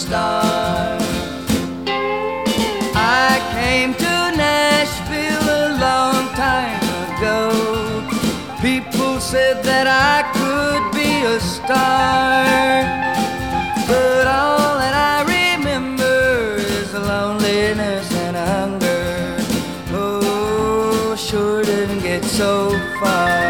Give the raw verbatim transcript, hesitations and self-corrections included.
star. I came to Nashville a long time ago. People said that I could be a star, but all that I remember is the loneliness and hunger. Oh, sure didn't get so far.